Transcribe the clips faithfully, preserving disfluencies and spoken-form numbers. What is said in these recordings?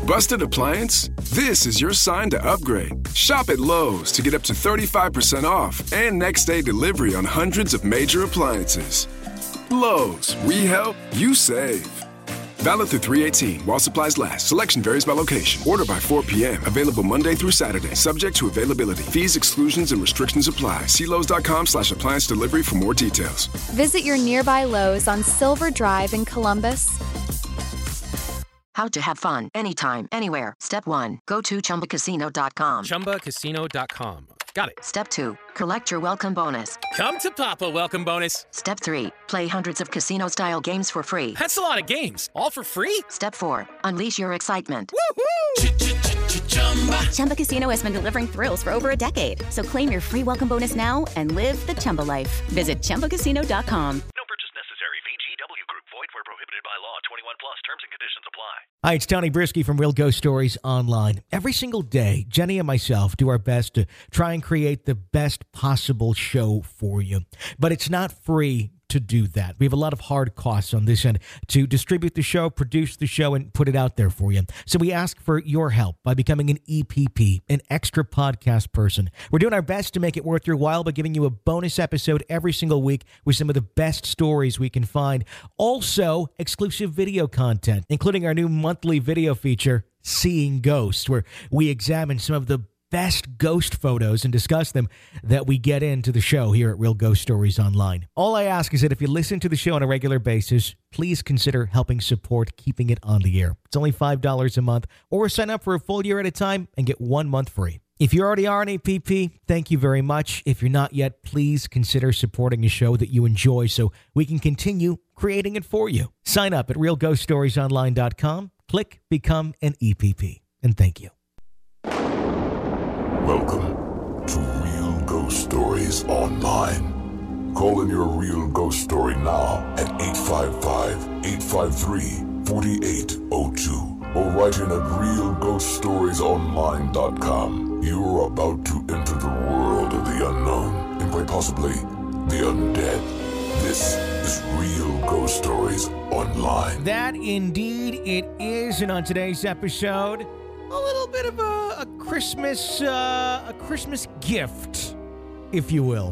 Busted appliance? This is your sign to upgrade. Shop at Lowe's to get up to thirty-five percent off and next day delivery on hundreds of major appliances. Lowe's, we help, you save. Valid through three eighteen while supplies last. Selection varies by location. Order by four p.m. Available Monday through Saturday. Subject to availability. Fees, exclusions, and restrictions apply. See Lowe's.com slash appliance delivery for more details. Visit your nearby Lowe's on Silver Drive in Columbus. How to have fun anytime, anywhere. Step one, go to Chumba Casino dot com. Chumba Casino dot com. Got it. Step two, collect your welcome bonus. Come to Papa welcome bonus. Step three, play hundreds of casino-style games for free. That's a lot of games, all for free? Step four, unleash your excitement. Woohoo! Chumba Casino has been delivering thrills for over a decade. So claim your free welcome bonus now and live the Chumba life. Visit Chumba Casino dot com. No purchase necessary. V G W Group. Void where prohibited by law. twenty-one plus. Terms and conditions apply. Hi, it's Tony Brisky from Real Ghost Stories Online. Every single day, Jenny and myself do our best to try and create the best possible show for you. But it's not free to do that. We have a lot of hard costs on this end to distribute the show, produce the show, and put it out there for you. So we ask for your help by becoming an E P P, an extra podcast person. We're doing our best to make it worth your while by giving you a bonus episode every single week with some of the best stories we can find. Also, exclusive video content, including our new monthly video feature, Seeing Ghosts, where we examine some of the best ghost photos and discuss them that we get into the show here at Real Ghost Stories Online. All I ask is that if you listen to the show on a regular basis, please consider helping support keeping it on the air. It's only five dollars a month, or sign up for a full year at a time and get one month free. If you already are an A P P, thank you very much. If you're not yet, please consider supporting a show that you enjoy so we can continue creating it for you. Sign up at real ghost stories online dot com, click Become an E P P, and thank you. Welcome to Real Ghost Stories Online. Call in your real ghost story now at eight five five, eight five three, four eight zero two or write in at real ghost stories online dot com. You are about to enter the world of the unknown and quite possibly the undead. This is Real Ghost Stories Online. That indeed it is, and on today's episode, a little bit of a, a Christmas, uh, a Christmas gift, if you will.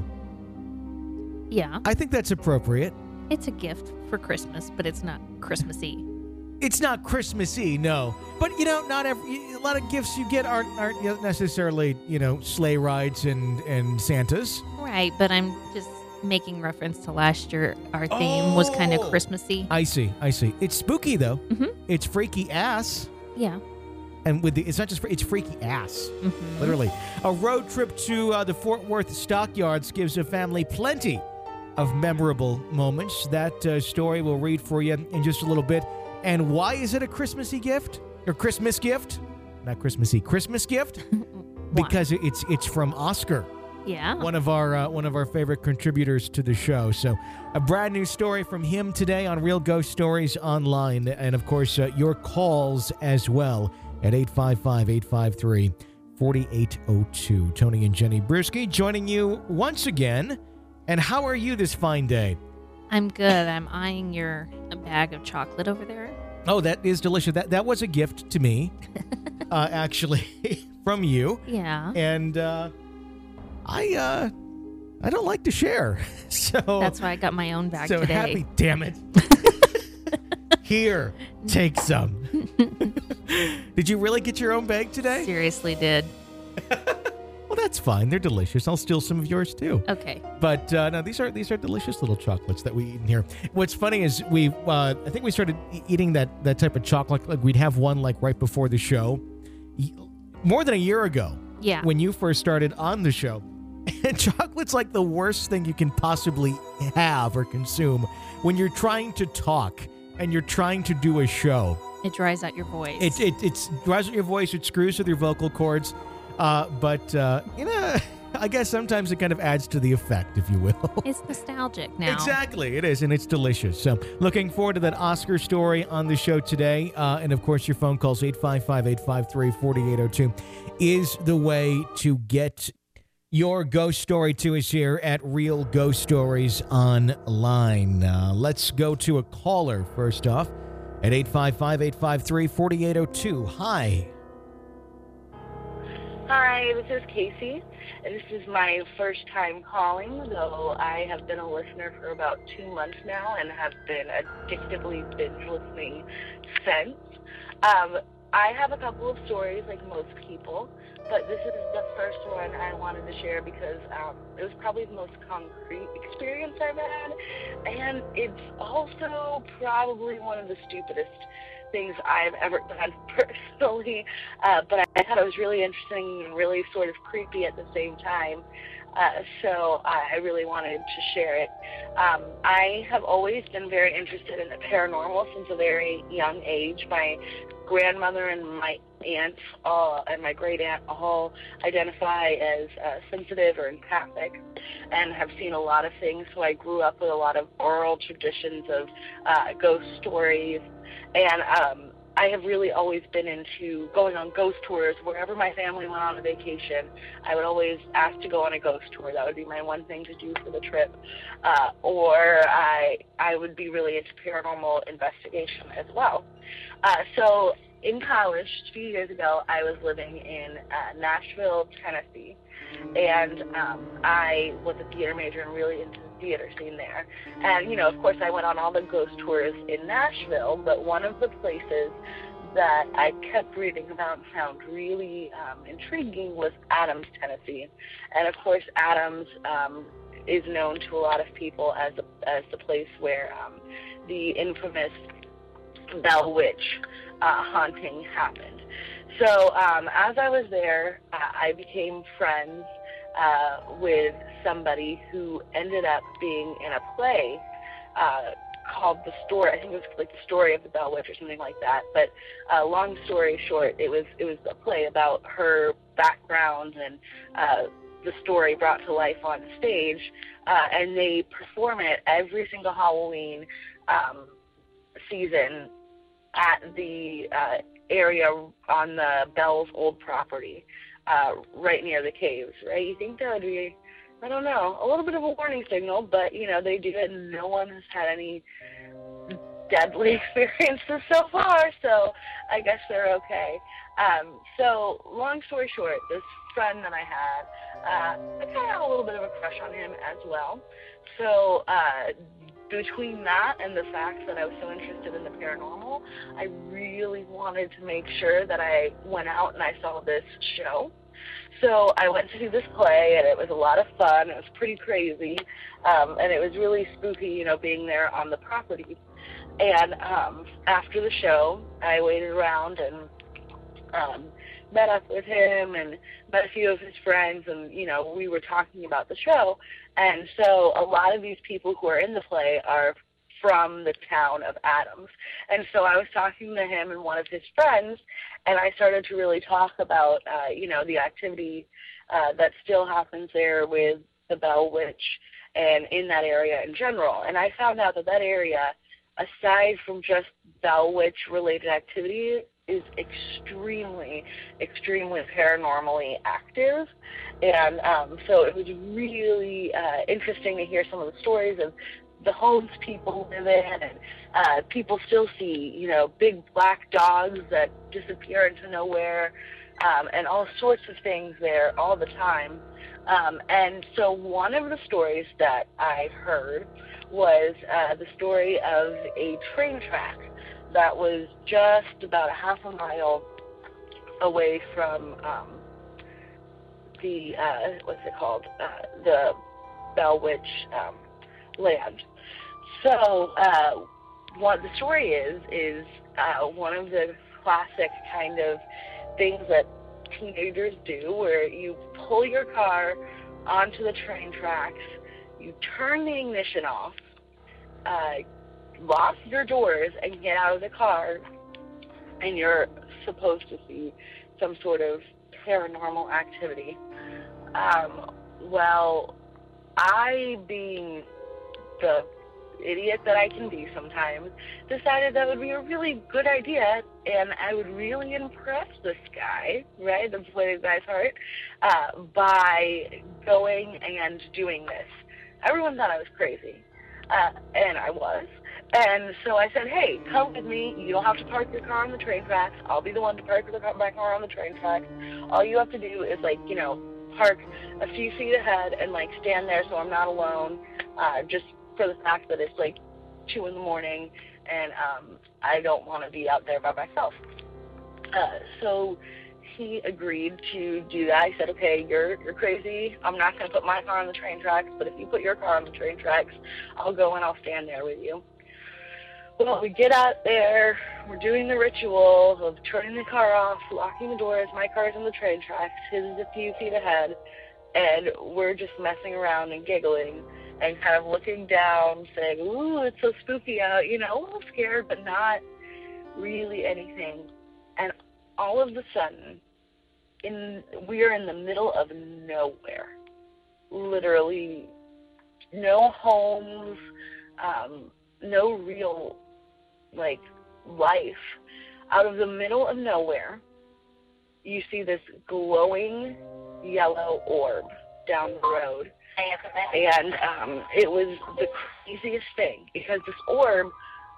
Yeah. I think that's appropriate. It's a gift for Christmas, but it's not Christmassy. It's not Christmassy, no. But, you know, not every, a lot of gifts you get aren't, aren't necessarily, you know, sleigh rides and, and Santas. Right, but I'm just making reference to last year. Our theme oh, was kind of Christmassy. I see, I see. It's spooky, though. Mm-hmm. It's freaky ass. Yeah. And with the, it's not just, it's freaky ass, mm-hmm. literally. A road trip to uh, the Fort Worth Stockyards gives a family plenty of memorable moments. That uh, story we'll read for you in just a little bit. And why is it a Christmassy gift? Or Christmas gift? Not Christmassy, Christmas gift? Because it's it's from Oscar. Yeah. One of our uh, one of our favorite contributors to the show. So a brand new story from him today on Real Ghost Stories Online. And of course, uh, your calls as well at eight five five, eight five three, four eight zero two. Tony and Jenny Brisky joining you once again. And how are you this fine day? I'm good. I'm eyeing your bag of chocolate over there. Oh, that is delicious. That that was a gift to me, uh, actually, from you. Yeah. And uh, I uh, I don't like to share, so that's why I got my own bag so today. Happy, damn it! Here, take some. Did you really get your own bag today? Seriously, did. Well, that's fine. They're delicious. I'll steal some of yours too. Okay. But uh, no, these are these are delicious little chocolates that we eat in here. What's funny is we, uh, I think we started e- eating that that type of chocolate. Like we'd have one like right before the show, more than a year ago. Yeah. When you first started on the show, and chocolate's like the worst thing you can possibly have or consume when you're trying to talk and you're trying to do a show. It dries out your voice. It it it's dries out your voice. It screws with your vocal cords. Uh, but, uh, you know, I guess sometimes it kind of adds to the effect, if you will. It's nostalgic now. Exactly. It is, and it's delicious. So looking forward to that Oscar story on the show today. Uh, and, of course, your phone calls, eight five five, eight five three, four eight zero two, is the way to get your ghost story to us here at Real Ghost Stories Online. Uh, let's go to a caller first off. at eight five five, eight five three, four eight zero two. Hi. Hi, this is Casey. This is my first time calling, though I have been a listener for about two months now and have been addictively binge listening since. Um, I have a couple of stories like most people, but this is the first one I wanted to share because um, it was probably the most concrete experience I've had, and it's also probably one of the stupidest things I've ever done personally, uh, but I thought it was really interesting and really sort of creepy at the same time, uh, so I really wanted to share it. Um, I have always been very interested in the paranormal since a very young age. My grandmother and my aunt uh, and my great aunt all identify as uh, sensitive or empathic and have seen a lot of things, so I grew up with a lot of oral traditions of uh, ghost stories. And um, I have really always been into going on ghost tours. Wherever my family went on a vacation, I would always ask to go on a ghost tour. That would be my one thing to do for the trip. Uh, or I I would be really into paranormal investigation as well. Uh, so in college, a few years ago, I was living in uh, Nashville, Tennessee. And um, I was a theater major and really into the theater scene there. And, you know, of course, I went on all the ghost tours in Nashville, but one of the places that I kept reading about and found really um, intriguing was Adams, Tennessee. And, of course, Adams um, is known to a lot of people as, a, as the place where um, the infamous Bell Witch uh, haunting happened. So um, as I was there, uh, I became friends uh, with somebody who ended up being in a play uh, called The Story. I think it was like The Story of the Bell Witch or something like that. But uh, long story short, it was it was a play about her background and uh, the story brought to life on stage. Uh, and they perform it every single Halloween um, season at the uh, area on the Bell's old property, uh, right near the caves, right? You think that would be, I don't know, a little bit of a warning signal, but, you know, they do it and no one has had any deadly experiences so far, so I guess they're okay. Um, so, long story short, this friend that I had, uh, I kind of had a little bit of a crush on him as well. So, uh, between that and the fact that I was so interested in the paranormal, I really wanted to make sure that I went out and I saw this show. So I went to see this play, and it was a lot of fun. It was pretty crazy, um, and it was really spooky, you know, being there on the property. And um, after the show, I waited around and um, met up with him and met a few of his friends, and, you know, we were talking about the show. And so a lot of these people who are in the play are from the town of Adams. And so I was talking to him and one of his friends, and I started to really talk about, uh, you know, the activity uh, that still happens there with the Bell Witch and in that area in general. And I found out that that area, aside from just Bell Witch-related activity, is extremely, extremely paranormally active. And um, so it was really uh, interesting to hear some of the stories of the homes people live in, and uh, people still see, you know, big black dogs that disappear into nowhere, um, and all sorts of things there all the time. Um, and so one of the stories that I heard was uh, the story of a train track that was just about a half a mile away from um, the, uh, what's it called, uh, the Bell Witch um, land. So uh, what the story is, is uh, one of the classic kind of things that teenagers do, where you pull your car onto the train tracks, you turn the ignition off, uh, lock your doors and get out of the car, and you're supposed to see some sort of paranormal activity. Um, well, I, being the idiot that I can be sometimes, decided that would be a really good idea, and I would really impress this guy, right, the play the guy's heart, uh, by going and doing this. Everyone thought I was crazy, uh, and I was. And so I said, hey, come with me. You don't have to park your car on the train tracks. I'll be the one to park the car, my car on the train tracks. All you have to do is, like, you know, park a few feet ahead and, like, stand there so I'm not alone, uh, just for the fact that it's, like, two in the morning and um, I don't want to be out there by myself. Uh, so he agreed to do that. He said, okay, you're you're crazy. I'm not going to put my car on the train tracks, but if you put your car on the train tracks, I'll go and I'll stand there with you. Well, we get out there, we're doing the ritual of turning the car off, locking the doors, my car's on the train tracks, his is a few feet ahead, and we're just messing around and giggling and kind of looking down, saying, ooh, it's so spooky out, you know, a little scared, but not really anything. And all of a sudden, in we're in the middle of nowhere, literally no homes, um, no real, like, life. Out of the middle of nowhere, you see this glowing yellow orb down the road. And um, it was the craziest thing, because this orb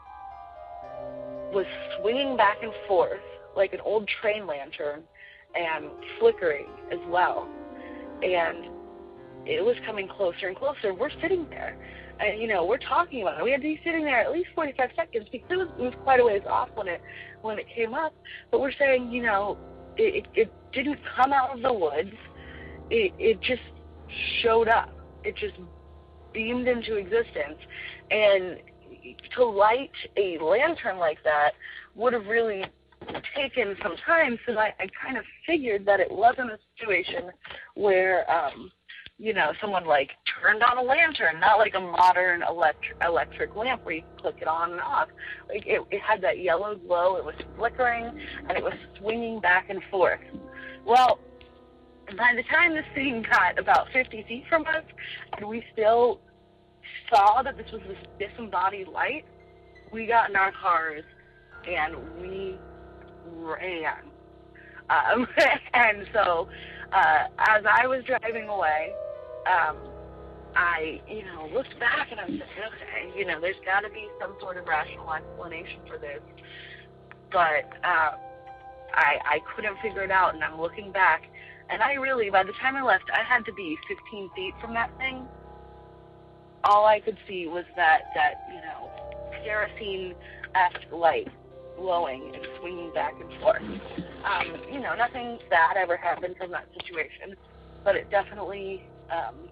was swinging back and forth like an old train lantern and flickering as well. And it was coming closer and closer. We're sitting there. And, you know, we're talking about it. We had to be sitting there at least forty-five seconds because it was, it was quite a ways off when it when it came up. But we're saying, you know, it, it, it didn't come out of the woods. It, it just showed up. It just beamed into existence. And to light a lantern like that would have really taken some time, so I, I kind of figured that it wasn't a situation where, um, you know, someone, like, turned on a lantern, not like a modern electric electric lamp where you click it on and off. Like, it, it had that yellow glow, it was flickering, and it was swinging back and forth. Well, by the time this thing got about fifty feet from us, and we still saw that this was this disembodied light, we got in our cars, and we ran. Um, and so, uh, as I was driving away, um, I, you know, looked back and I was like, okay, you know, there's got to be some sort of rational explanation for this. But uh, I, I couldn't figure it out, and I'm looking back, and I really, by the time I left, I had to be fifteen feet from that thing. All I could see was that, that you know, kerosene-esque light glowing and swinging back and forth. Um, you know, nothing bad ever happened from that situation, but it definitely um,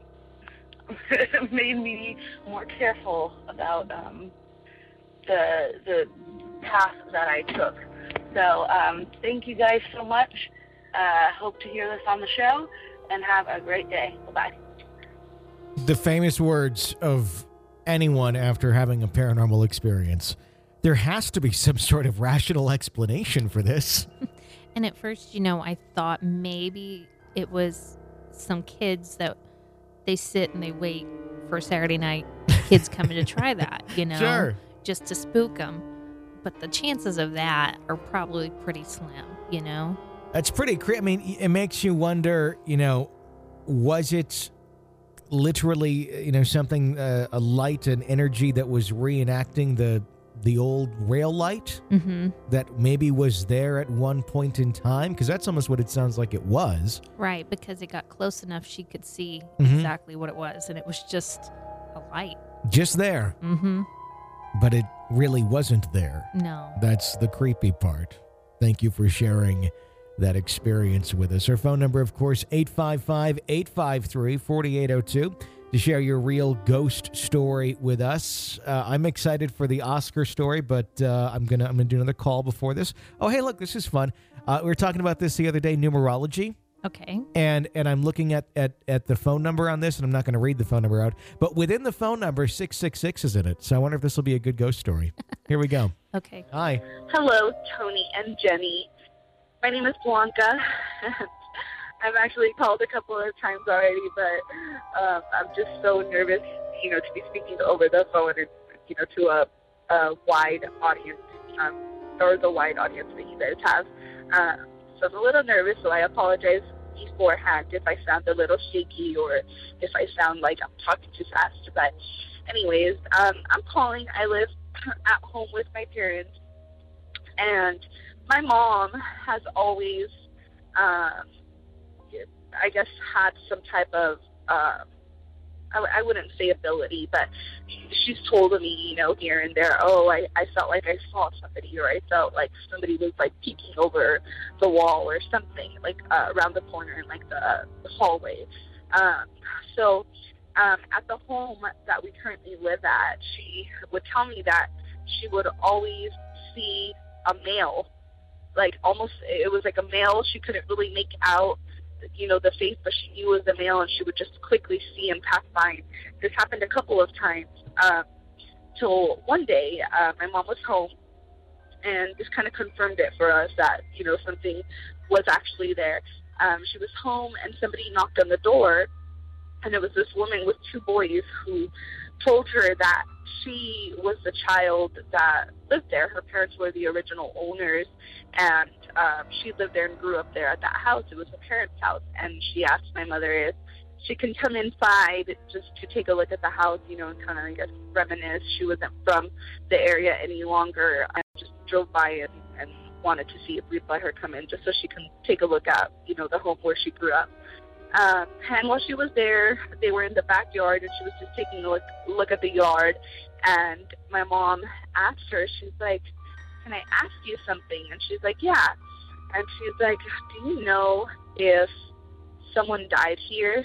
made me more careful about um, the the path that I took. So um, thank you guys so much. Uh, hope to hear this on the show, and have a great day. Bye-bye. The famous words of anyone after having a paranormal experience. There has to be some sort of rational explanation for this. And at first, you know, I thought maybe it was some kids that they sit and they wait for Saturday night kids coming to try that, you know, sure, just to spook them. But the chances of that are probably pretty slim, you know? That's pretty crazy. I mean, it makes you wonder, you know, was it literally, you know, something, uh, a light, an energy that was reenacting the the old rail light mm-hmm. that maybe was there at one point in time? Because that's almost what it sounds like it was. Right, because it got close enough she could see mm-hmm. exactly what it was, and it was just a light. Just there. Mm-hmm. But it really wasn't there. No. That's the creepy part. Thank you for sharing that experience with us. Our phone number, of course, eight five five, eight five three, four eight zero two to share your real ghost story with us. Uh, I'm excited for the Oscar story, but uh, I'm gonna I'm gonna do another call before this. Oh, hey, look, this is fun. Uh, we were talking about this the other day, numerology. Okay. And and I'm looking at, at, at the phone number on this, and I'm not going to read the phone number out, but within the phone number, six six six is in it. So I wonder if this will be a good ghost story. Here we go. Okay. Hi. Hello, Tony and Jenny. My name is Blanca. I've actually called a couple of times already, but um, I'm just so nervous, you know, to be speaking over the phone and, you know, to a, a wide audience, um, or the wide audience that you guys have. Uh, so I'm a little nervous, so I apologize beforehand if I sound a little shaky or if I sound like I'm talking too fast. But anyways, um, I'm calling. I live at home with my parents, and my mom has always, um, I guess, had some type of, uh, I, I wouldn't say ability, but she's told me, you know, here and there, oh, I, I felt like I saw somebody, or I felt like somebody was, like, peeking over the wall or something, like, uh, around the corner in, like, the, the hallway. Um, so um, at the home that we currently live at, she would tell me that she would always see a male, like, almost, it was like a male. She couldn't really make out, you know, the face, but she knew it was a male, and she would just quickly see him pass by. This happened a couple of times, um, till one day, uh, my mom was home, and this kind of confirmed it for us that, you know, something was actually there. Um, she was home, and somebody knocked on the door, and it was this woman with two boys who told her that she was the child that lived there. Her parents were the original owners, and um, she lived there and grew up there at that house. It was her parents' house, and she asked my mother if she can come inside just to take a look at the house, you know, and kind of, I guess, reminisce. She wasn't from the area any longer. I just drove by and, and wanted to see if we'd let her come in just so she can take a look at, you know, the home where she grew up. Um, and while she was there, they were in the backyard, and she was just taking a look, look at the yard. And my mom asked her, she's like, can I ask you something? And she's like, yeah. And she's like, do you know if someone died here?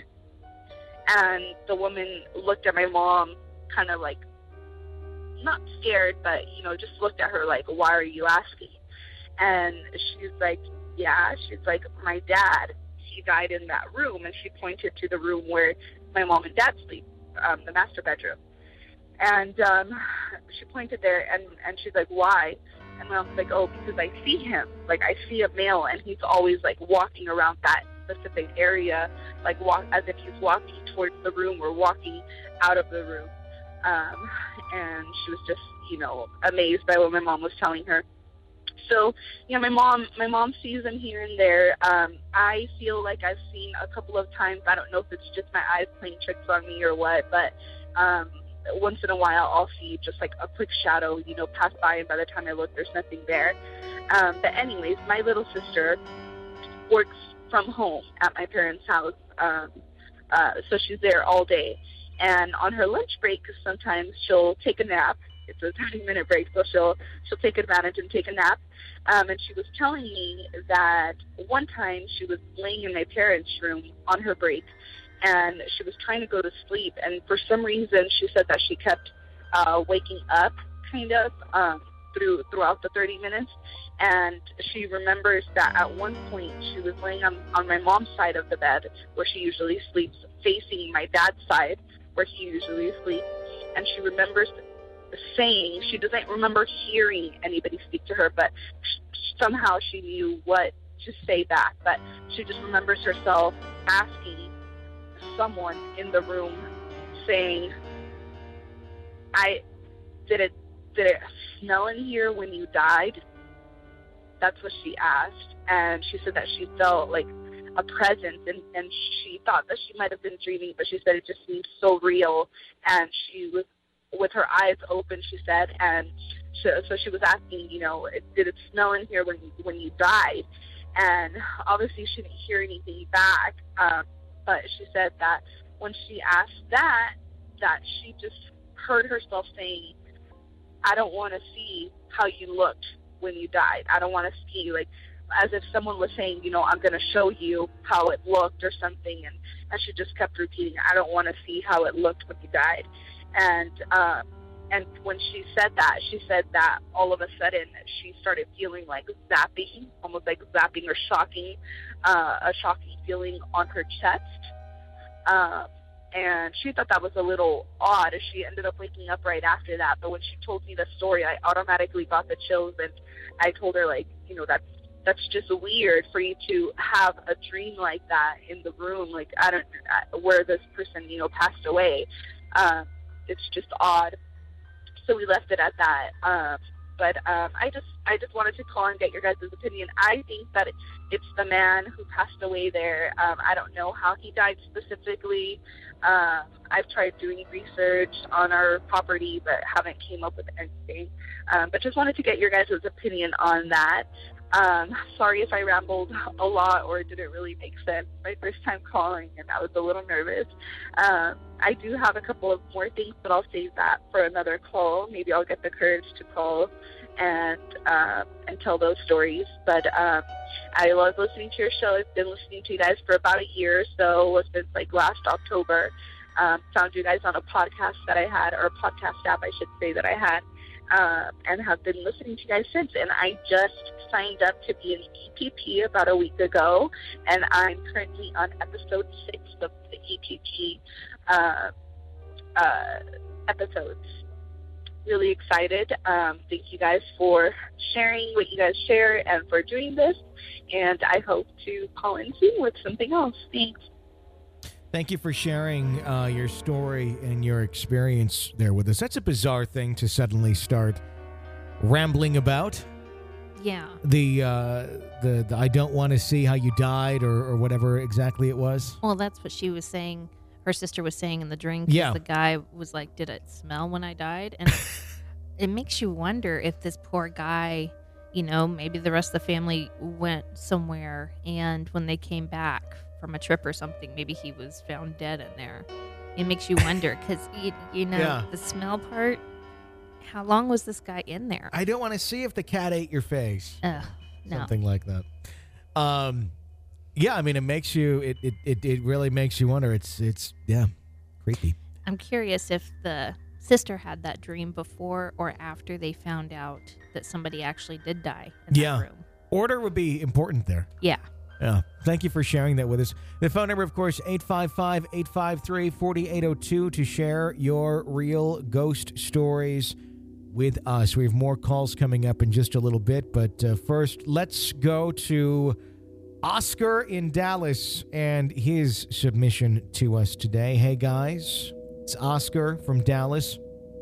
And the woman looked at my mom kind of like, not scared, but, you know, just looked at her like, why are you asking? And she's like, yeah. She's like, my dad, he died in that room. And she pointed to the room where my mom and dad sleep, um, the master bedroom. And um, she pointed there, and, and she's like, why? And my mom's like, oh, because I see him. Like, I see a male, and he's always, like, walking around that specific area, like, walk as if he's walking towards the room or walking out of the room. Um, and she was just, you know, amazed by what my mom was telling her. So, yeah, my mom, my mom sees him here and there. Um, I feel like I've seen a couple of times. I don't know if it's just my eyes playing tricks on me or what, but um, once in a while I'll see just like a quick shadow, you know, pass by, and by the time I look, there's nothing there. Um, but anyways, my little sister works from home at my parents' house, um, uh, so she's there all day. And on her lunch break, sometimes she'll take a nap. It's a thirty-minute break, so she'll she'll take advantage and take a nap. Um, and she was telling me that one time she was laying in my parents' room on her break, and she was trying to go to sleep. And for some reason, she said that she kept uh, waking up, kind of, um, through throughout the thirty minutes. And she remembers that at one point she was laying on, on my mom's side of the bed, where she usually sleeps, facing my dad's side, where he usually sleeps. And she remembers saying, she doesn't remember hearing anybody speak to her, but somehow she knew what to say back. But she just remembers herself asking someone in the room, saying, I did it did it smell in here when you died? That's what she asked. And she said that she felt like a presence, and, and she thought that she might have been dreaming, but she said it just seemed so real. And she was with her eyes open, she said, and so, so she was asking, you know, did it smell in here when you, when you died? And obviously she didn't hear anything back, um, but she said that when she asked that, that she just heard herself saying, I don't want to see how you looked when you died. I don't want to see, like, as if someone was saying, you know, I'm going to show you how it looked or something. And, and she just kept repeating, I don't want to see how it looked when you died. And um, and when she said that, she said that all of a sudden she started feeling like zapping, almost like zapping or shocking, uh, a shocking feeling on her chest. Um, and she thought that was a little odd. She ended up waking up right after that. But when she told me the story, I automatically got the chills, and I told her, like, you know, that's that's just weird for you to have a dream like that in the room, like, I don't, where this person, you know, passed away. Um, it's just odd. So we left it at that. Um, but um, I just I just wanted to call and get your guys' opinion. I think that it's the man who passed away there. Um, I don't know how he died specifically. Um, I've tried doing research on our property, but haven't came up with anything. Um, but just wanted to get your guys' opinion on that. Um, sorry if I rambled a lot or didn't really make sense. My first time calling, and I was a little nervous. Um, I do have a couple of more things, but I'll save that for another call. Maybe I'll get the courage to call and um, and tell those stories. But um, I love listening to your show. I've been listening to you guys for about a year or so, since like last October. Um, found you guys on a podcast that I had, or a podcast app, I should say, that I had. Uh, and have been listening to you guys since. And I just signed up to be an E P P about a week ago, and I'm currently on episode six of the E P P uh, uh, episodes. Really excited. Um, thank you guys for sharing what you guys share and for doing this. And I hope to call in soon with something else. Thanks. Thank you for sharing uh, your story and your experience there with us. That's a bizarre thing to suddenly start rambling about. Yeah. The uh, the, the I don't want to see how you died, or, or whatever exactly it was. Well, that's what she was saying. Her sister was saying in the drink. 'Cause Yeah. the guy was like, "Did it smell when I died?" And it makes you wonder if this poor guy, you know, maybe the rest of the family went somewhere, and when they came back from a trip or something, maybe he was found dead in there. It makes you wonder, because you, you know Yeah. the smell part. How long was this guy in there? I don't want to see if the cat ate your face. Ugh, no. Something like that. Um, yeah, I mean, it makes you. It, it it it really makes you wonder. It's it's yeah, creepy. I'm curious if the sister had that dream before or after they found out that somebody actually did die in Yeah, that room. order would be important there. Yeah. Yeah. Thank you for sharing that with us. The phone number, of course, eight five five, eight five three, four eight zero two to share your real ghost stories with us. We have more calls coming up in just a little bit, but uh, first, let's go to Oscar in Dallas and his submission to us today. Hey, guys. It's Oscar from Dallas.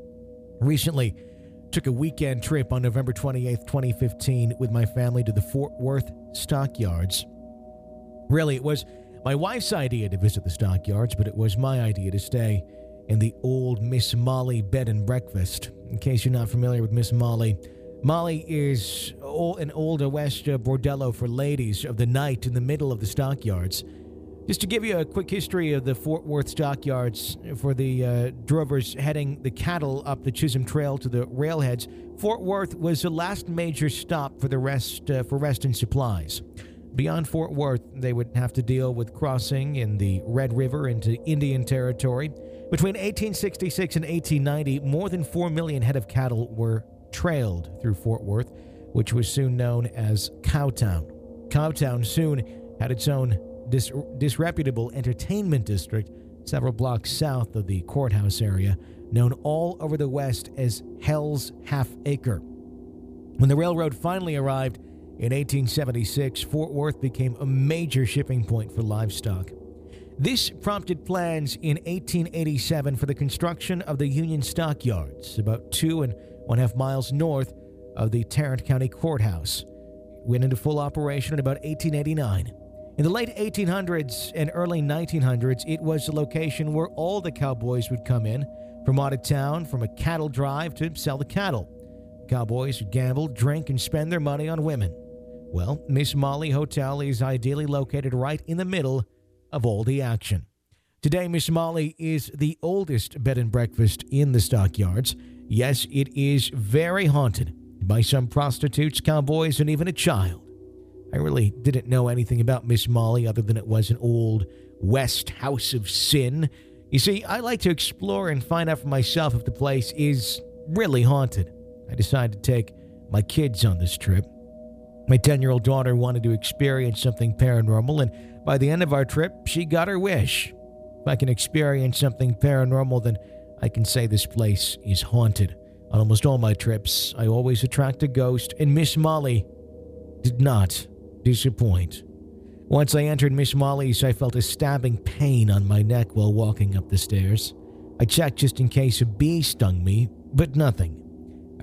Recently took a weekend trip on November twenty-eighth, twenty fifteen with my family to the Fort Worth Stockyards. Really, it was my wife's idea to visit the stockyards, but it was my idea to stay in the old Miss Molly bed and breakfast. In case you're not familiar with Miss Molly, Molly is an old West bordello for ladies of the night in the middle of the stockyards. Just to give you a quick history of the Fort Worth Stockyards for the uh, drovers heading the cattle up the Chisholm Trail to the railheads, Fort Worth was the last major stop for the rest uh, for rest and supplies. Beyond Fort Worth, they would have to deal with crossing in the Red River into Indian Territory. Between eighteen sixty-six and eighteen ninety, more than four million head of cattle were trailed through Fort Worth, which was soon known as Cowtown. Cowtown soon had its own dis- disreputable entertainment district several blocks south of the courthouse area, known all over the West as Hell's Half Acre. When the railroad finally arrived in eighteen seventy-six, Fort Worth became a major shipping point for livestock. This prompted plans in eighteen eighty-seven for the construction of the Union Stockyards, about two and one half miles north of the Tarrant County Courthouse. It went into full operation in about eighteen eighty-nine. In the late eighteen hundreds and early nineteen hundreds, it was the location where all the cowboys would come in from out of town from a cattle drive to sell the cattle. Cowboys would gamble, drink, and spend their money on women. Well, Miss Molly Hotel is ideally located right in the middle of all the action. Today, Miss Molly is the oldest bed and breakfast in the stockyards. Yes, it is very haunted by some prostitutes, cowboys, and even a child. I really didn't know anything about Miss Molly other than it was an old West house of sin. You see, I like to explore and find out for myself if the place is really haunted. I decided to take my kids on this trip. My ten-year-old daughter wanted to experience something paranormal, and by the end of our trip, she got her wish. If I can experience something paranormal, then I can say this place is haunted. On almost all my trips, I always attract a ghost, and Miss Molly did not disappoint. Once I entered Miss Molly's, I felt a stabbing pain on my neck while walking up the stairs. I checked just in case a bee stung me, but nothing. I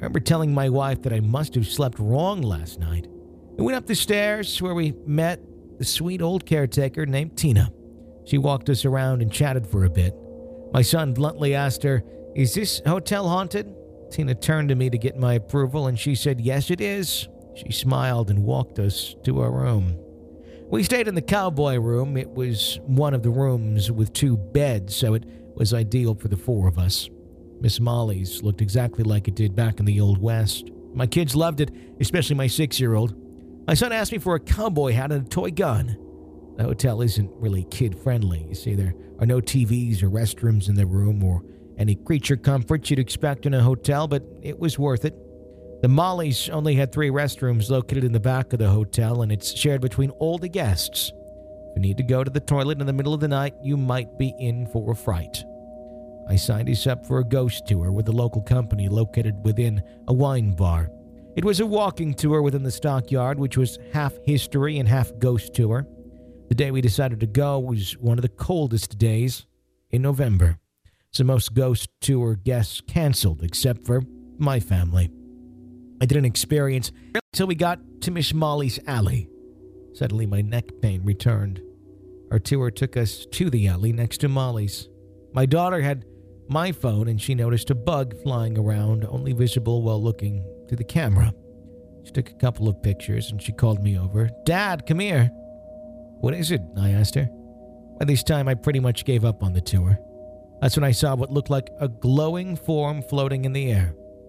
remember telling my wife that I must have slept wrong last night. We went up the stairs where we met the sweet old caretaker named Tina. She walked us around and chatted for a bit. My son bluntly asked her, "Is this hotel haunted?" Tina turned to me to get my approval, and she said, "Yes, it is." She smiled and walked us to our room. We stayed in the cowboy room. It was one of the rooms with two beds, so it was ideal for the four of us. Miss Molly's looked exactly like it did back in the Old West. My kids loved it, especially my six-year-old. My son asked me for a cowboy hat and a toy gun. The hotel isn't really kid-friendly. You see, there are no T Vs or restrooms in the room or any creature comforts you'd expect in a hotel, but it was worth it. The Molly's only had three restrooms located in the back of the hotel, and it's shared between all the guests. If you need to go to the toilet in the middle of the night, you might be in for a fright. I signed us up for a ghost tour with a local company located within a wine bar. It was a walking tour within the stockyard, which was half history and half ghost tour. The day we decided to go was one of the coldest days in November, so most ghost tour guests canceled except for my family. I didn't experience until we got to Miss Molly's alley. Suddenly my neck pain returned. Our tour took us to the alley next to Molly's. My daughter had my phone and she noticed a bug flying around, only visible while looking to the camera. She took a couple of pictures and she called me over. "Dad, come here." "What is it?" I asked her. By this time, I pretty much gave up on the tour. That's when I saw what looked like a glowing form floating in the air.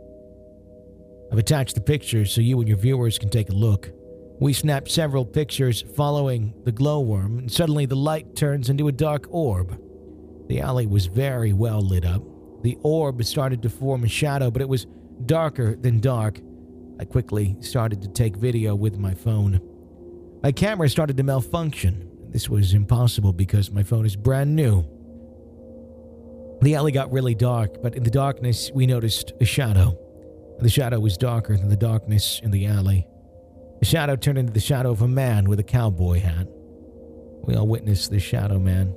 I've attached the pictures so you and your viewers can take a look. We snapped several pictures following the glowworm, and suddenly the light turns into a dark orb. The alley was very well lit up. The orb started to form a shadow, but it was darker than dark. I quickly started to take video with my phone. My camera started to malfunction. This was impossible because my phone is brand new. The alley got really dark, but in the darkness, we noticed a shadow. The shadow was darker than the darkness in the alley. The shadow turned into the shadow of a man with a cowboy hat. We all witnessed the shadow man.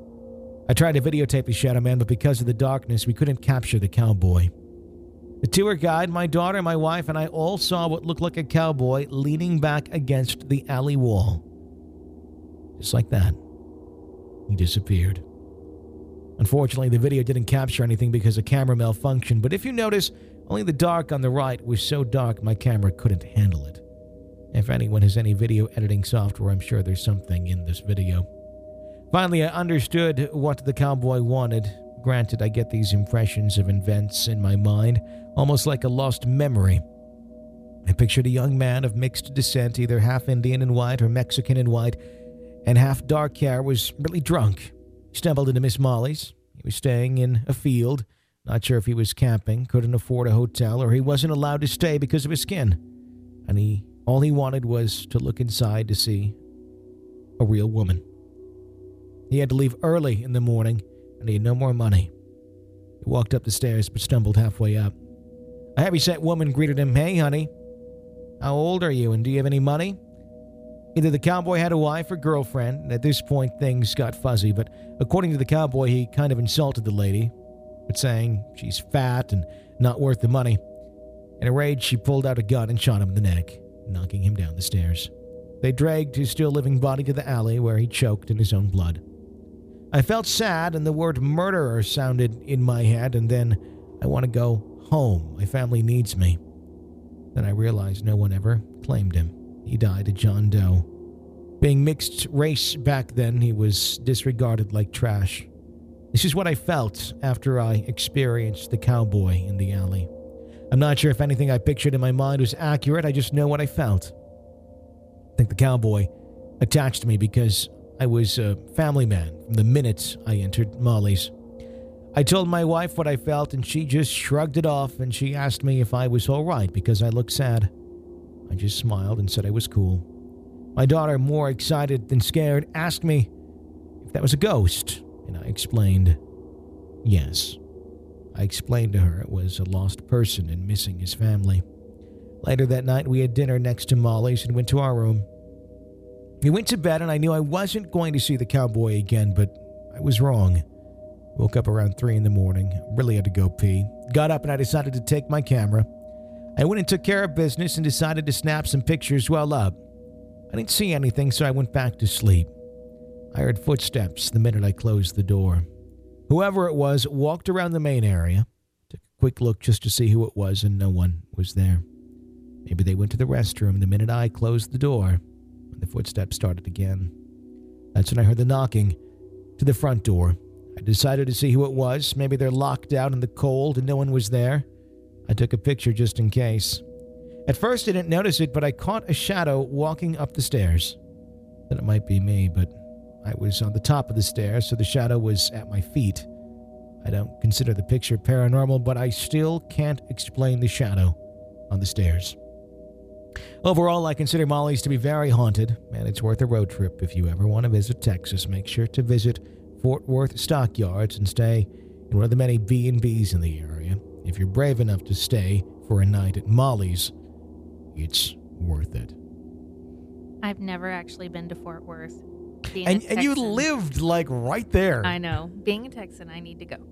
I tried to videotape the shadow man, but because of the darkness, we couldn't capture the cowboy. The tour guide, my daughter, my wife, and I all saw what looked like a cowboy leaning back against the alley wall. Just like that, he disappeared. Unfortunately, the video didn't capture anything because the camera malfunctioned, but if you notice, only the dark on the right was so dark my camera couldn't handle it. If anyone has any video editing software, I'm sure there's something in this video. Finally, I understood what the cowboy wanted. Granted, I get these impressions of events in my mind, almost like a lost memory. I pictured a young man of mixed descent, either half Indian and white or Mexican and white, and half dark hair, was really drunk. He stumbled into Miss Molly's. He was staying in a field. Not sure if he was camping, couldn't afford a hotel, or he wasn't allowed to stay because of his skin. And he, all he wanted was to look inside to see a real woman. He had to leave early in the morning, and he had no more money. He walked up the stairs, but stumbled halfway up. A heavy-set woman greeted him. "Hey, honey, how old are you, and do you have any money?" Either the cowboy had a wife or girlfriend, and at this point things got fuzzy, but according to the cowboy, he kind of insulted the lady, but saying she's fat and not worth the money. In a rage, she pulled out a gun and shot him in the neck, knocking him down the stairs. They dragged his still-living body to the alley where he choked in his own blood. I felt sad, and the word murderer sounded in my head, and then I want to go home. My family needs me. Then I realized no one ever claimed him. He died a John Doe. Being mixed race back then, he was disregarded like trash. This is what I felt after I experienced the cowboy in the alley. I'm not sure if anything I pictured in my mind was accurate. I just know what I felt. I think the cowboy attached me because I was a family man from the minute I entered Molly's. I told my wife what I felt, and she just shrugged it off, and she asked me if I was all right because I looked sad. I just smiled and said I was cool. My daughter, more excited than scared, asked me if that was a ghost, and I explained yes. I explained to her it was a lost person and missing his family. Later that night, we had dinner next to Molly's and went to our room. We went to bed, and I knew I wasn't going to see the cowboy again, but I was wrong. Woke up around three in the morning, really had to go pee. Got up and I decided to take my camera. I went and took care of business and decided to snap some pictures while up. I didn't see anything, so I went back to sleep. I heard footsteps the minute I closed the door. Whoever it was walked around the main area, took a quick look just to see who it was, and no one was there. Maybe they went to the restroom the minute I closed the door, and the footsteps started again. That's when I heard the knocking to the front door. I decided to see who it was. Maybe they're locked out in the cold and no one was there. I took a picture just in case. At first I didn't notice it, but I caught a shadow walking up the stairs. Thought it might be me, but I was on the top of the stairs, so the shadow was at my feet. I don't consider the picture paranormal, but I still can't explain the shadow on the stairs. Overall, I consider Molly's to be very haunted, and it's worth a road trip. If you ever want to visit Texas, make sure to visit Fort Worth Stockyards and stay in one of the many B and B's in the area. If you're brave enough to stay for a night at Molly's, it's worth it. I've never actually been to Fort Worth. Being And, a and you Texan- lived, like, right there. I know. Being a Texan, I need to go.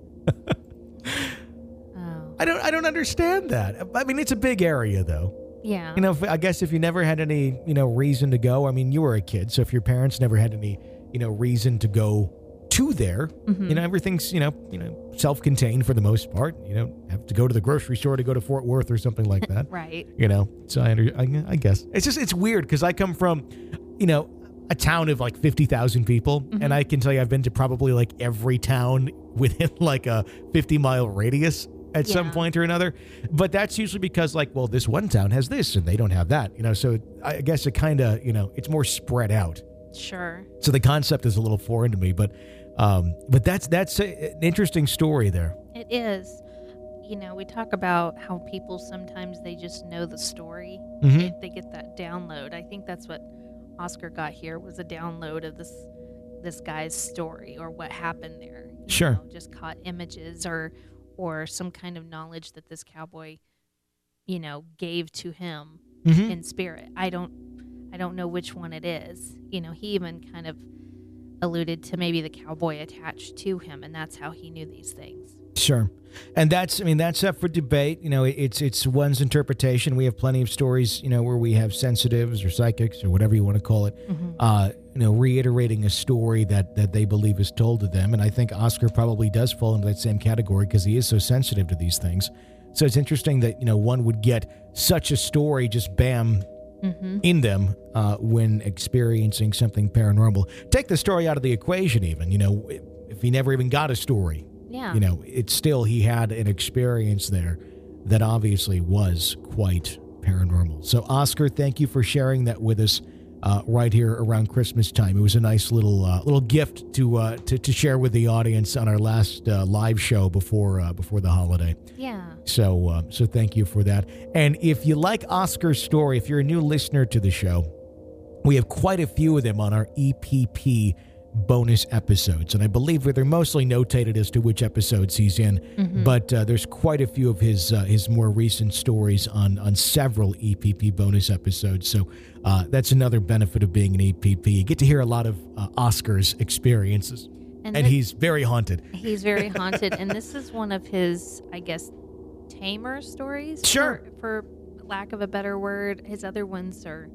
oh. I don't I don't understand that. I mean, it's a big area, though. Yeah. You know, if, I guess if you never had any, you know, reason to go, I mean, you were a kid, so if your parents never had any, you know, reason to go to there, Mhm. you know, everything's, you know, you know, self-contained for the most part. You don't have to go to the grocery store to go to Fort Worth or something like that. Right. You know, so I, under, I, I guess. It's just, it's weird because I come from, you know, a town of like fifty thousand people, Mhm. and I can tell you I've been to probably like every town within like a fifty-mile radius at some Yeah. point or another. But that's usually because, like, well, this one town has this and they don't have that, you know, so I guess it kind of, you know, it's more spread out. Sure. So the concept is a little foreign to me, but um, but that's that's a, an interesting story there. It is. You know, we talk about how people sometimes they just know the story. Mhm. They, they get that download. I think that's what Oscar got here was a download of this this guy's story or what happened there. You Sure. know, just caught images or or some kind of knowledge that this cowboy, you know, gave to him Mhm. in spirit. I don't I don't know which one it is. You know, he even kind of alluded to maybe the cowboy attached to him, and that's how he knew these things. Sure. And that's, I mean, that's up for debate. You know, it's it's one's interpretation. We have plenty of stories, you know, where we have sensitives or psychics or whatever you want to call it, Mhm. uh, you know, reiterating a story that, that they believe is told to them. And I think Oscar probably does fall into that same category because he is so sensitive to these things. So it's interesting that, you know, one would get such a story just bam Mhm. in them uh, when experiencing something paranormal. Take the story out of the equation even, you know, if he never even got a story. Yeah. You know, it's still, he had an experience there that obviously was quite paranormal. So, Oscar, thank you for sharing that with us uh, right here around Christmas time. It was a nice little uh, little gift to, uh, to to share with the audience on our last uh, live show before uh, before the holiday. Yeah. So, uh, so thank you for that. And if you like Oscar's story, if you're a new listener to the show, we have quite a few of them on our E P P bonus episodes, and I believe they're mostly notated as to which episodes he's in. Mhm. But uh, there's quite a few of his uh, his more recent stories on on several E P P bonus episodes. So uh, that's another benefit of being an E P P. You get to hear a lot of uh, Oscar's experiences, And and the- he's very haunted. He's very haunted, and this is one of his, I guess, tamer stories. Sure. For, for lack of a better word, his other ones are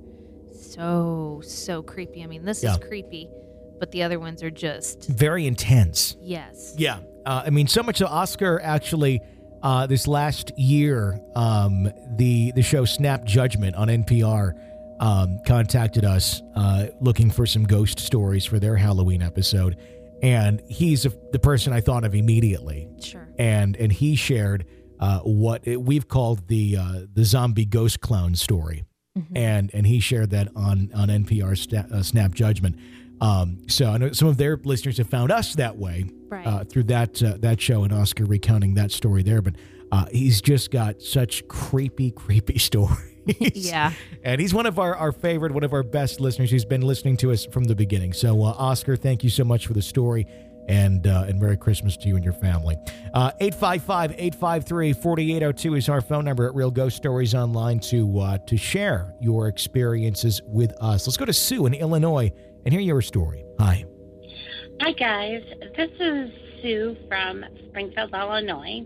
so so creepy. I mean, this Yeah. is creepy, but the other ones are just Very intense. yes. Yeah. Uh, I mean, so much so Oscar actually, uh, this last year, um, the, the show Snap Judgment on N P R um, contacted us uh, looking for some ghost stories for their Halloween episode. And he's a, the person I thought of immediately. Sure. And and he shared uh, what it, we've called the uh, the zombie ghost clown story. Mhm. And and he shared that on, on N P R sta- uh, Snap Judgment. Um, so I know some of their listeners have found us that way Right. uh, through that uh, that show and Oscar recounting that story there. But uh, he's just got such creepy, creepy stories. Yeah. And he's one of our, our favorite, one of our best listeners. He's been listening to us from the beginning. So, uh, Oscar, thank you so much for the story. And uh, and Merry Christmas to you and your family. Uh, eight five five, eight five three, four eight zero two is our phone number at Real Ghost Stories Online to uh, to share your experiences with us. Let's go to Sue in Illinois and hear your story. Hi. Hi, guys. This is Sue from Springfield, Illinois.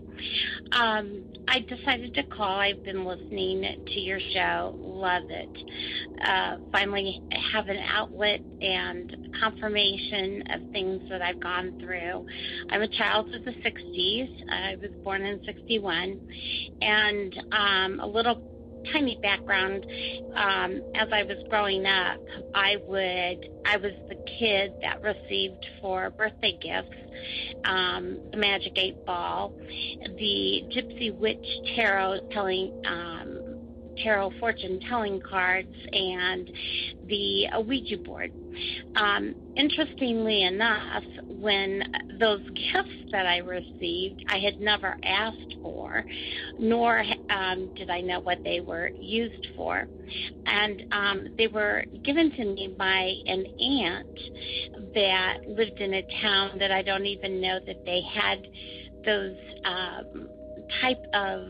Um, I decided to call. I've been listening to your show. Love it. Uh, finally have an outlet and confirmation of things that I've gone through. I'm a child of the sixties. I was born in sixty-one. And um, a little tiny background, um, as I was growing up, I would, I was the kid that received for birthday gifts, um, the Magic eight Ball, the Gypsy Witch Tarot telling, um, tarot fortune telling cards, and the Ouija board. Um, interestingly enough, when those gifts that I received, I had never asked for, nor um, did I know what they were used for. And um, they were given to me by an aunt that lived in a town that I don't even know that they had those um, type of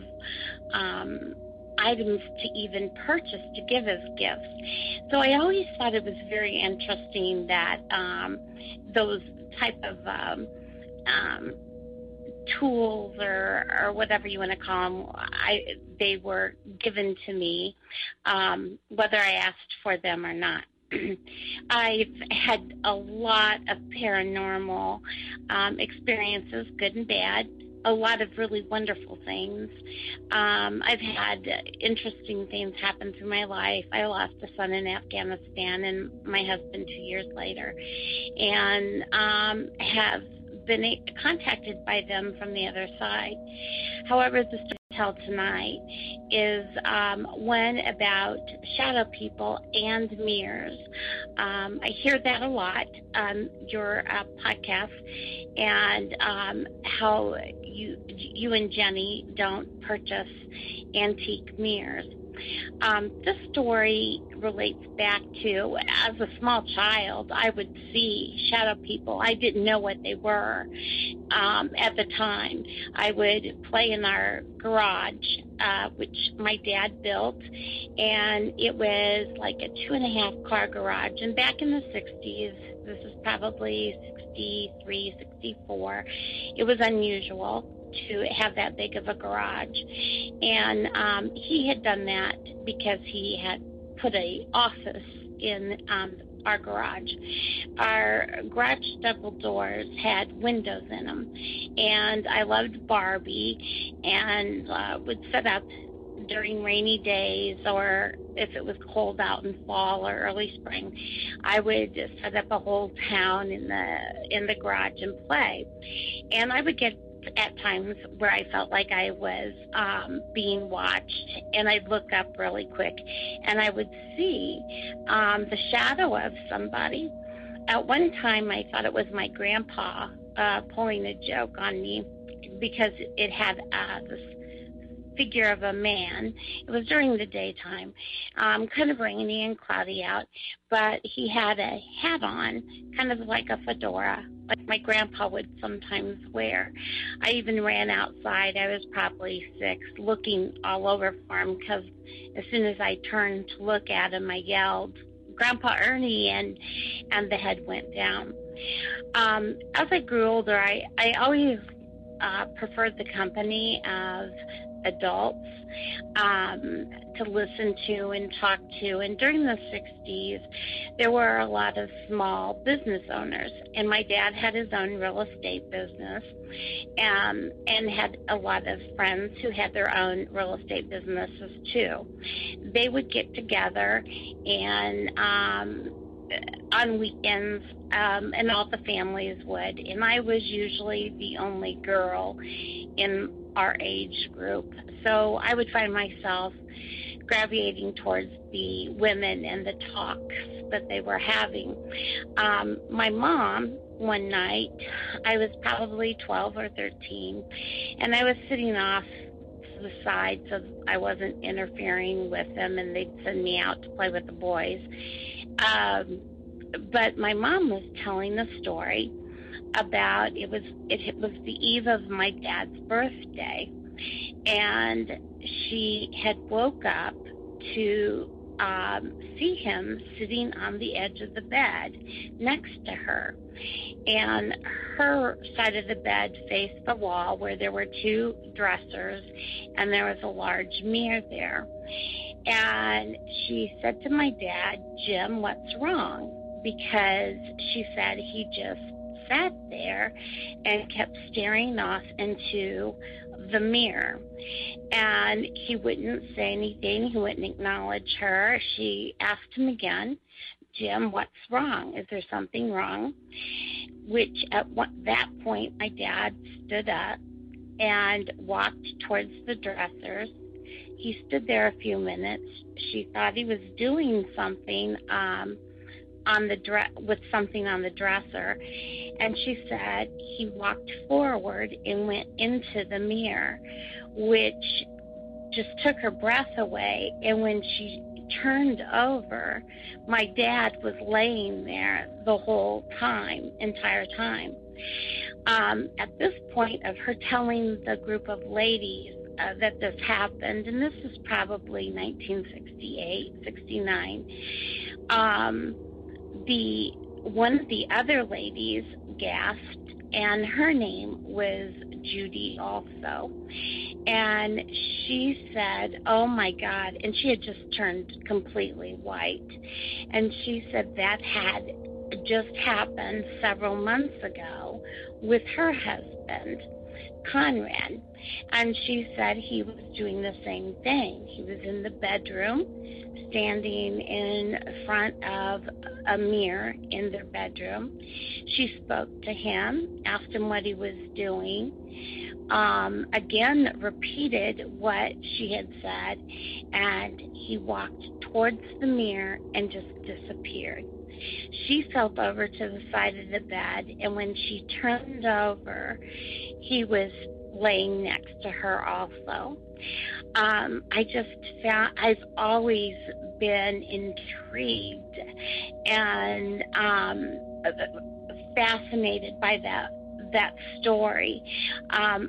um, items to even purchase to give as gifts. So I always thought it was very interesting that um, those type of um, um, tools or, or whatever you want to call them, I, they were given to me, um, whether I asked for them or not. I've had a lot of paranormal um, experiences, good and bad, a lot of really wonderful things. Um, I've had interesting things happen through my life. I lost a son in Afghanistan and my husband two years later, and um, have been a- contacted by them from the other side. However, the story to tell tonight is um, one about shadow people and mirrors. Um, I hear that a lot on your uh, podcast, and um, how you you and Jenny don't purchase antique mirrors. Um, this story relates back to, as a small child, I would see shadow people. I didn't know what they were um, at the time. I would play in our garage, uh, which my dad built, and it was like a two and a half car garage. And back in the sixties, this is probably sixty-three, sixty-four, it was unusual to have that big of a garage. And um, he had done that because he had put a office in um, our garage. Our garage double doors had windows in them, and I loved Barbie, and uh, would set up during rainy days, or if it was cold out in fall or early spring, I would set up a whole town in the in the garage and play. And I would get at times where I felt like I was um, being watched, and I'd look up really quick, and I would see um, the shadow of somebody. At one time, I thought it was my grandpa uh, pulling a joke on me because it had uh, this figure of a man. It was during the daytime, um, kind of rainy and cloudy out, but he had a hat on, kind of like a fedora, like my grandpa would sometimes wear. I even ran outside. I was probably six, looking all over for him, because as soon as I turned to look at him, I yelled, "Grandpa Ernie," and and the head went down. Um, as I grew older, I, I always uh, preferred the company of adults um, to listen to and talk to. And during the sixties, there were a lot of small business owners, and my dad had his own real estate business, um, and had a lot of friends who had their own real estate businesses too. They would get together and um, on weekends, um, and all the families would, and I was usually the only girl in our age group, so I would find myself gravitating towards the women and the talks that they were having. Um, my mom, one night, I was probably twelve or thirteen, and I was sitting off to the side so I wasn't interfering with them, and they'd send me out to play with the boys. Um, but my mom was telling the story about, it was it, it was the eve of my dad's birthday, and she had woke up to um, see him sitting on the edge of the bed next to her. And her side of the bed faced the wall where there were two dressers and there was a large mirror there. And she said to my dad, Jim, what's wrong? Because she said he just sat there and kept staring off into the mirror. And he wouldn't say anything. He wouldn't acknowledge her. She asked him again, Jim, what's wrong? Is there something wrong? Which at that point, my dad stood up and walked towards the dressers. He stood there a few minutes. She thought he was doing something um, on the dre- with something on the dresser, and she said he walked forward and went into the mirror, which just took her breath away. And when she turned over, my dad was laying there the whole time, entire time. Um, at this point of her telling the group of ladies uh, that this happened, and this is probably nineteen sixty-eight, sixty-nine, um, the one of the other ladies gasped, and her name was Judy also. And she said, oh my God, and she had just turned completely white. And she said that had just happened several months ago with her husband, Conrad. And she said he was doing the same thing. He was in the bedroom, standing in front of a mirror in their bedroom. She spoke to him, asked him what he was doing, um, again repeated what she had said, and he walked towards the mirror and just disappeared. She felt over to the side of the bed, and when she turned over, he was laying next to her also. Um, I just found, I've always been intrigued and um, fascinated by that that story. Um,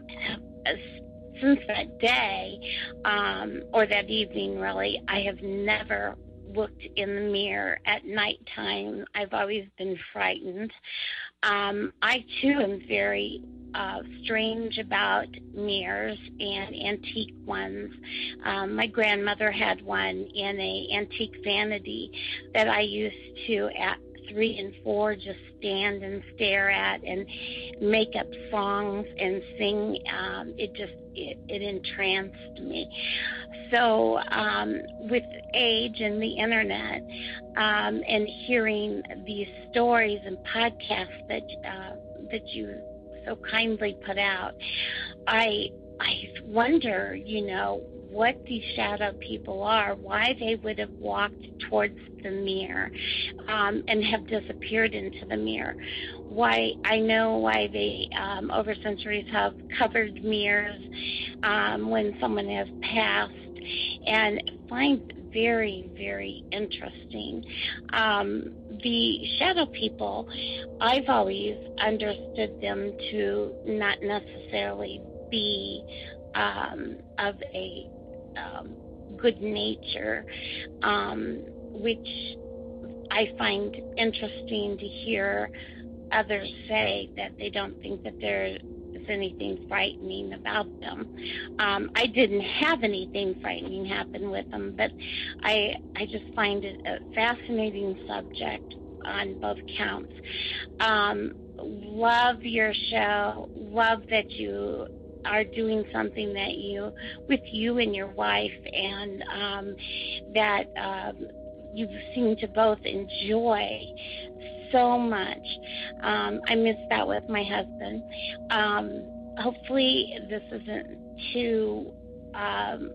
since that day, um, or that evening really, I have never looked in the mirror at nighttime. I've always been frightened. Um, I, too, am very uh, strange about mirrors and antique ones. Um, my grandmother had one in a antique vanity that I used to, at three and four, just stand and stare at and make up songs and sing. Um, it just, it, it entranced me. So um, with age and the internet um, and hearing these stories and podcasts that uh, that you so kindly put out, I I wonder, you know, what these shadow people are, why they would have walked towards the mirror um, and have disappeared into the mirror. Why I know why they, um, over centuries, have covered mirrors um, when someone has passed, and find very, very interesting. Um, the shadow people, I've always understood them to not necessarily be um, of a um, good nature, um, which I find interesting to hear others say that they don't think that there is anything frightening about them. Um, I didn't have anything frightening happen with them, but I I just find it a fascinating subject on both counts. Um, love your show. Love that you are doing something that you, with you and your wife, and um, that um, you seem to both enjoy so much. Um, I miss that with my husband. Um, hopefully this isn't too, um,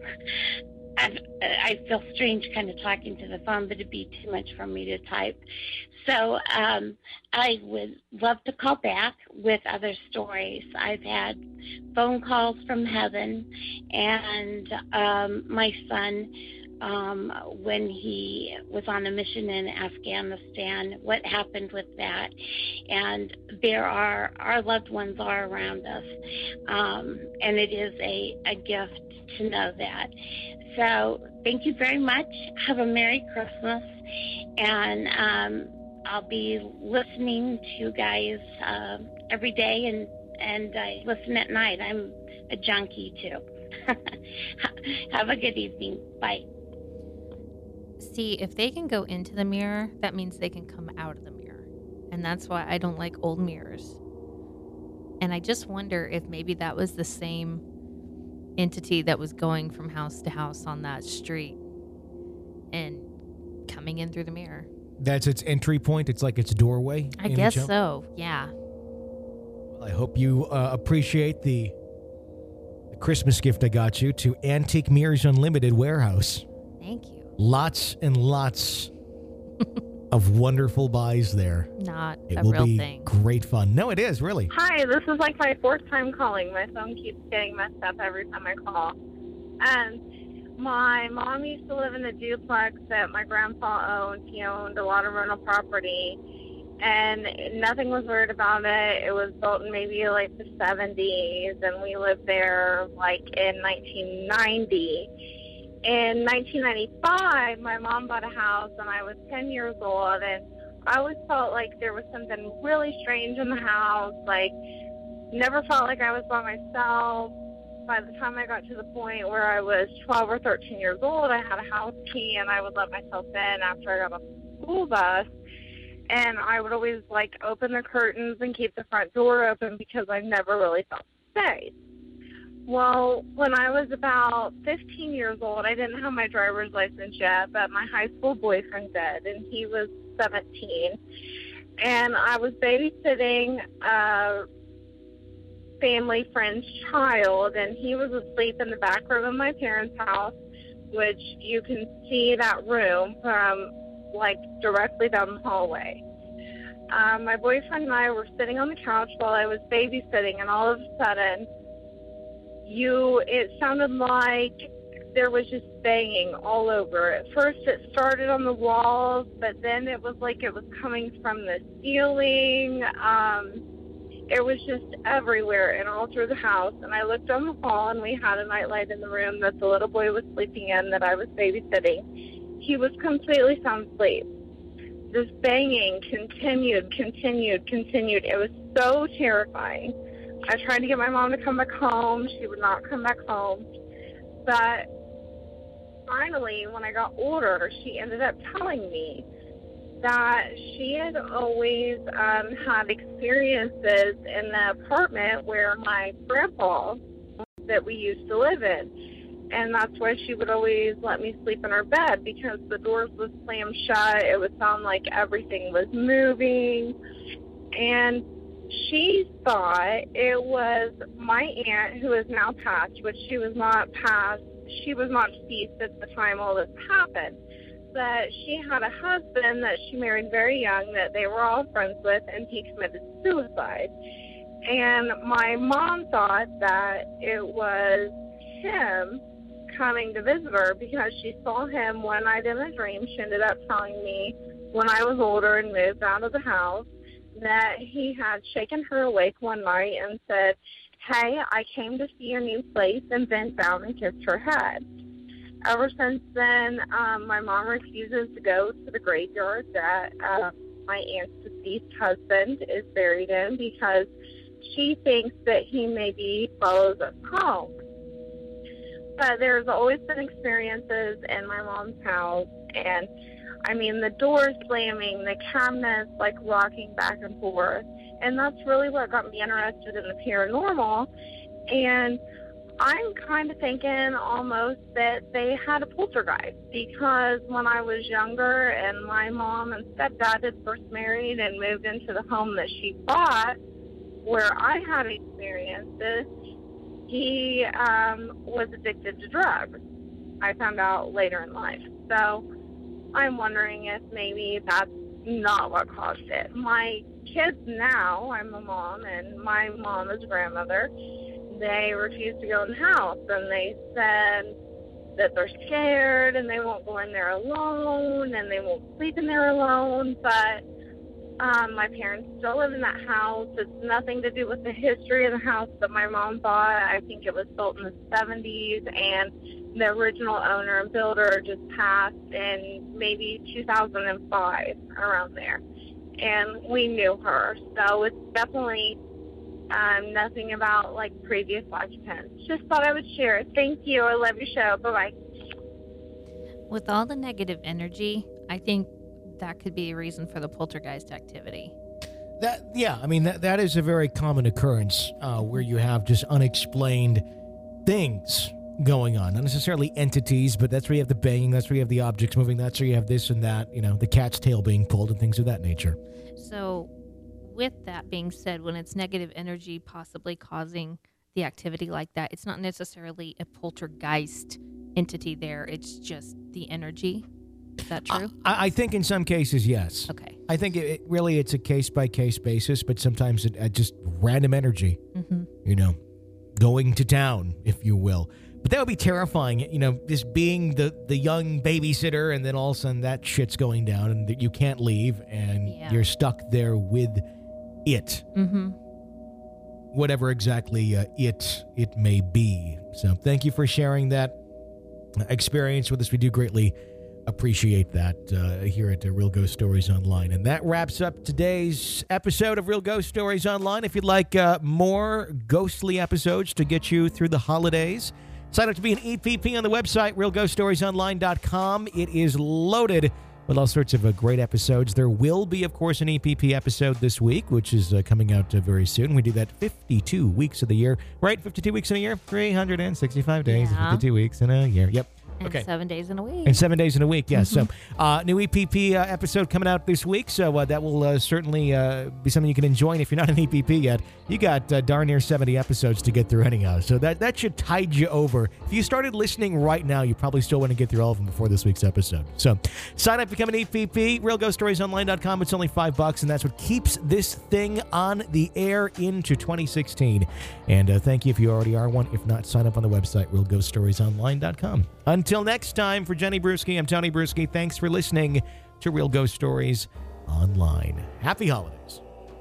I, I feel strange kind of talking to the phone, but it'd be too much for me to type. So um, I would love to call back with other stories. I've had phone calls from heaven, and um, my son, um, when he was on a mission in Afghanistan, what happened with that. And there are, our loved ones are around us, um, and it is a, a gift to know that. So thank you very much. Have a Merry Christmas. And um, I'll be listening to you guys uh, every day, and, and I listen at night. I'm a junkie, too. Have a good evening. Bye. See, if they can go into the mirror, that means they can come out of the mirror. And that's why I don't like old mirrors. And I just wonder if maybe that was the same entity that was going from house to house on that street and coming in through the mirror. That's its entry point. It's like its doorway. I guess so. Yeah. Well, I hope you uh, appreciate the, the Christmas gift I got you to Antique Mirrors Unlimited Warehouse. Thank you. Lots and lots of wonderful buys there. Not it a will real be thing. Great fun. No, it is, really. Hi, this is like my fourth time calling. My phone keeps getting messed up every time I call. And my mom used to live in a duplex that my grandpa owned. He owned a lot of rental property, and nothing was weird about it. It was built in maybe like the seventies, and we lived there like in nineteen ninety. In nineteen ninety-five, my mom bought a house, and I was ten years old, and I always felt like there was something really strange in the house, like never felt like I was by myself. By the time I got to the point where I was twelve or thirteen years old, I had a house key, and I would let myself in after I got off the school bus, and I would always, like, open the curtains and keep the front door open because I never really felt safe. Well, when I was about fifteen years old, I didn't have my driver's license yet, but my high school boyfriend did, and he was seventeen. And I was babysitting a family friend's child, and he was asleep in the back room of my parents' house, which you can see that room from, like, directly down the hallway. Um, my boyfriend and I were sitting on the couch while I was babysitting, and all of a sudden, You, it sounded like there was just banging all over. At first it started on the walls, but then it was like it was coming from the ceiling. Um, it was just everywhere and all through the house. And I looked down the hall, and we had a nightlight in the room that the little boy was sleeping in that I was babysitting. He was completely sound asleep. This banging continued, continued, continued. It was so terrifying. I tried to get my mom to come back home. She would not come back home. But finally, when I got older, she ended up telling me that she had always um, had experiences in the apartment where my grandpa that we used to live in. And that's why she would always let me sleep in her bed, because the doors would slam shut. It would sound like everything was moving. And she thought it was my aunt, who is now passed, which she was not passed. She was not deceased at the time all this happened. But she had a husband that she married very young that they were all friends with, and he committed suicide. And my mom thought that it was him coming to visit her because she saw him one night in a dream. She ended up telling me when I was older and moved out of the house that he had shaken her awake one night and said, "Hey, I came to see your new place," and bent down and kissed her head. Ever since then, um, my mom refuses to go to the graveyard that uh, my aunt's deceased husband is buried in because she thinks that he maybe follows us home. But there's always been experiences in my mom's house, and I mean, the doors slamming, the cabinets, like, rocking back and forth. And that's really what got me interested in the paranormal. And I'm kind of thinking almost that they had a poltergeist, because when I was younger and my mom and stepdad had first married and moved into the home that she bought, where I had experiences, he um, was addicted to drugs. I found out later in life. So I'm wondering if maybe that's not what caused it. My kids now, I'm a mom, and my mom is a grandmother, they refuse to go in the house, and they said that they're scared, and they won't go in there alone, and they won't sleep in there alone. But Um, my parents still live in that house. It's nothing to do with the history of the house that my mom bought. I think it was built in the seventies, and the original owner and builder just passed in maybe two thousand five, around there. And we knew her, so it's definitely um, nothing about, like, previous occupants. Just thought I would share it. Thank you. I love your show. Bye-bye. With all the negative energy, I think that could be a reason for the poltergeist activity. That yeah, I mean that that is a very common occurrence uh, where you have just unexplained things going on, not necessarily entities, but that's where you have the banging, that's where you have the objects moving, that's where you have this and that, you know, the cat's tail being pulled and things of that nature. So, with that being said, when it's negative energy possibly causing the activity like that, it's not necessarily a poltergeist entity there. It's just the energy. Is that true? I, I think in some cases, yes. Okay. I think it, it really it's a case-by-case basis, but sometimes it uh, just random energy, mm-hmm. you know, going to town, if you will. But that would be terrifying, you know, just being the, the young babysitter, and then all of a sudden that shit's going down, and you can't leave, and yeah. you're stuck there with it. Mm-hmm. Whatever exactly uh, it it may be. So thank you for sharing that experience with us. We do greatly appreciate that uh, here at uh, Real Ghost Stories Online. And that wraps up today's episode of Real Ghost Stories Online. If you'd like uh, more ghostly episodes to get you through the holidays, sign up to be an E P P on the website, real ghost stories online dot com. It is loaded with all sorts of uh, great episodes. There will be, of course, an E P P episode this week, which is uh, coming out uh, very soon. We do that fifty-two weeks of the year, right? fifty-two weeks in a year? three hundred sixty-five days, Yeah. fifty-two weeks in a year. Yep. And Okay. seven days in a week. And seven days in a week, yes. Mhm. So, uh, new E P P uh, episode coming out this week. So uh, that will uh, certainly uh, be something you can enjoy. And if you're not an E P P yet, you got uh, darn near seventy episodes to get through anyhow. So that that should tide you over. If you started listening right now, you probably still want to get through all of them before this week's episode. So sign up, become an E P P, real ghost stories online dot com. It's only five bucks, and that's what keeps this thing on the air into twenty sixteen. And uh, thank you if you already are one. If not, sign up on the website, real ghost stories online dot com. Until next time, for Jenny Brewski, I'm Tony Brewski. Thanks for listening to Real Ghost Stories Online. Happy holidays.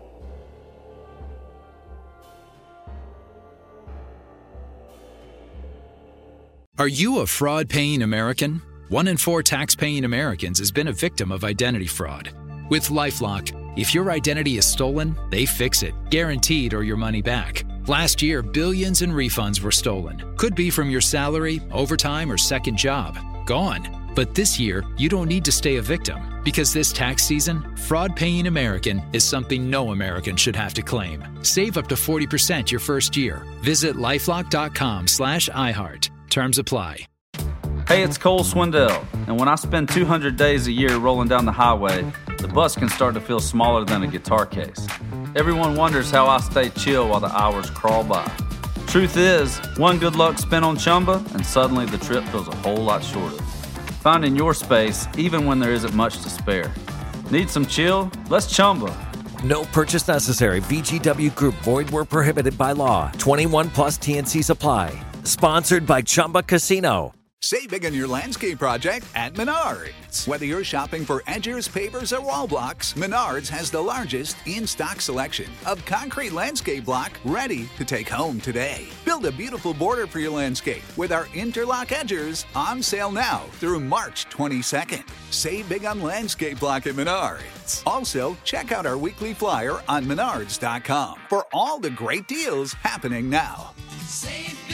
Are you a fraud-paying American? One in four tax-paying Americans has been a victim of identity fraud. With LifeLock, if your identity is stolen, they fix it, guaranteed, or your money back. Last year, billions in refunds were stolen. Could be from your salary, overtime, or second job. Gone. But this year, you don't need to stay a victim, because this tax season, fraud-paying American is something no American should have to claim. Save up to forty percent your first year. Visit lifelock.com slash iHeart. Terms apply. Hey, it's Cole Swindell, and when I spend two hundred days a year rolling down the highway, the bus can start to feel smaller than a guitar case. Everyone wonders how I stay chill while the hours crawl by. Truth is, one good luck spin on Chumba, and suddenly the trip feels a whole lot shorter. Finding your space, even when there isn't much to spare. Need some chill? Let's Chumba. No purchase necessary. V G W Group. Void where prohibited by law. twenty-one plus T N Cs apply. Sponsored by Chumba Casino. Save big on your landscape project at Menards. Whether you're shopping for edges, pavers, or wall blocks, Menards has the largest in-stock selection of concrete landscape block ready to take home today. Build a beautiful border for your landscape with our interlock edgers on sale now through March twenty-second. Save big on landscape block at Menards. Also, check out our weekly flyer on menards dot com for all the great deals happening now. Save